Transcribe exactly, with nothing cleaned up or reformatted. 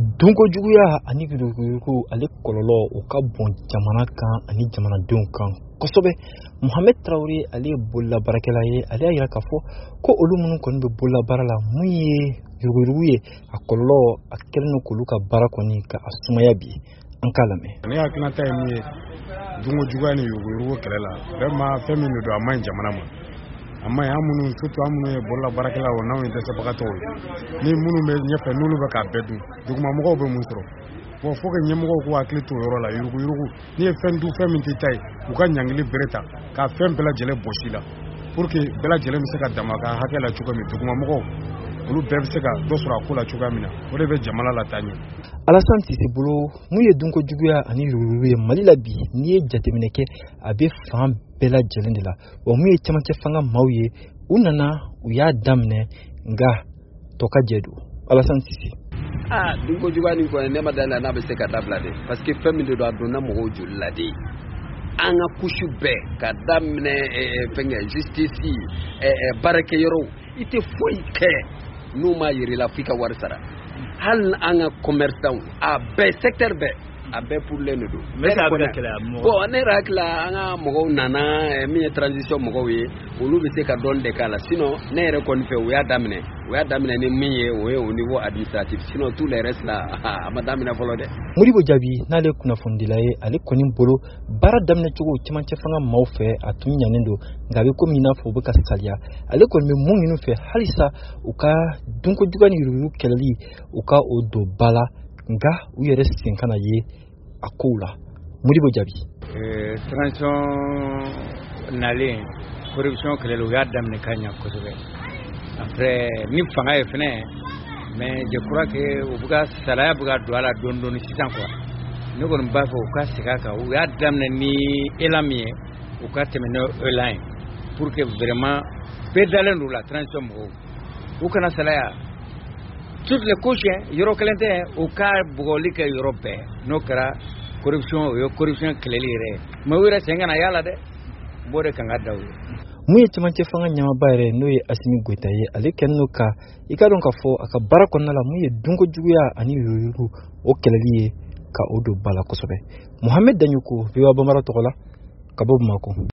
Dunko juguya ani yurugu ale kololo o ka bon jamana kan ani jamanadenw kan kosɛbɛ. Mohamed Traoré ale bolla barakɛla ye ale y'a yira k'a fɔ ko olu minnu kɔni bɛ bolla bara la mun ye yurugu ye a kololo a kɛlen don k'olu ka bara kɔni ka a sumaya bi an k'a lamɛn. Ne hakilina ta ye min ye dunko juguya ni yurugu kɛlɛ la vraiment fɛn min de don a man ɲi jamana ma. Amma ya minnu surtout an minnu ye bolla barakɛla o n'anw ye dɛsɛbagatɔw ye ni minnu bɛ ɲɛfɛ n'olu bɛ k'a bɛɛ dun dugumamɔgɔw bɛ mun sɔrɔ bon faut que ɲɛmɔgɔw k'u hakili to o yɔrɔ la yurugu yurugu ni ye fɛn dun fɛn min tɛ ta ye u ka ɲangili bere ta k'a fɛn bɛɛ lajɛlen bɔsi la pour que bɛɛ lajɛlen bɛ se ka dama ka hakɛ la cogo min dugumamɔgɔw olu bɛɛ bɛ se ka dɔ sɔrɔ a ko la cogoya min na o de bɛ jamana la taa ɲɛ. Alassane Cissé bolo mun ye dunko juguya ani yurugu ye Mali la bi n'i ye jateminɛ kɛ a bɛ fan bɛɛ lajɛlen de la wa mun ye camancɛ fanga maaw ye u nana u y'a daminɛ nka tɔ ka jɛ don. Alassane Cissé. Ah, dunko juguya ni kɔni ne ma da la n'a bɛ se ka dabila de parce que fɛn min de don a donna mɔgɔw joli la de an ka kusu bɛɛ ka daminɛ fɛnkɛ justice baarakɛyɔrɔw i tɛ foyi kɛ n'u ma yɛrɛ la f'i ka wari sara hali an ka commerçants a bɛɛ secteur bɛɛ a bɛɛ pourlen de don. Bon ne yɛrɛ hakili la an ka mɔgɔw nana min ye transition mɔgɔw ye olu bɛ se ka dɔɔni de k'a la sinon ne yɛrɛ kɔni fɛ u y'a daminɛ u y'a daminɛ ni min ye o ye au niveau administratif sinon tout le reste là a ma daminɛ fɔlɔ dɛ. Modibo Jaabi n'ale kunnafonidila ye ale kɔni bolo baara daminɛ cogo camancɛ fanga maaw fɛ a tun ɲanen don nka a bɛ komi i n'a fɔ u bɛ ka saliya ale kɔni bɛ mun ɲini fɛ halisa u ka dunko juguya ni yurugu kɛlɛli u ka o don ba la nka u yɛrɛ sen kana ye a kow la. Modibo Jaabi. Transition nalen corruption kɛlɛli u y'a daminɛ ka ɲɛ kosɛbɛ après ni fanga ye fɛnɛ mais je crois que u bɛ ka salaya bɛ ka don a la dɔɔni dɔɔni sisan quoi ne kɔni b'a fɛ u ka segin a kan u y'a daminɛ ni élan min ye u ka tɛmɛ n'o élan ye pour que vraiment bɛɛ dalen don la transition mɔgɔw u kana salaya toutes les couches yɔrɔ kelen tɛ u ka bugɔli kɛ yɔrɔ bɛɛ n'o kɛra corruption o ye corruption kɛlɛli yɛrɛ ye mais u yɛrɛ sen kana y'a la dɛ n b'o de kan ka da u ye. Mun ye camancɛ fanga ɲamaba yɛrɛ n'o ye Assimi Goïta ye ale kɛlen don ka i ka dɔn k'a fɔ a ka baara kɔnɔna la mun ye dunko juguya ani yurugu o kɛlɛli ye ka o don ba la kosɛbɛ. Mohamed Danyoko V O A Bambara tɔgɔ la ka bɔ Bamakɔ.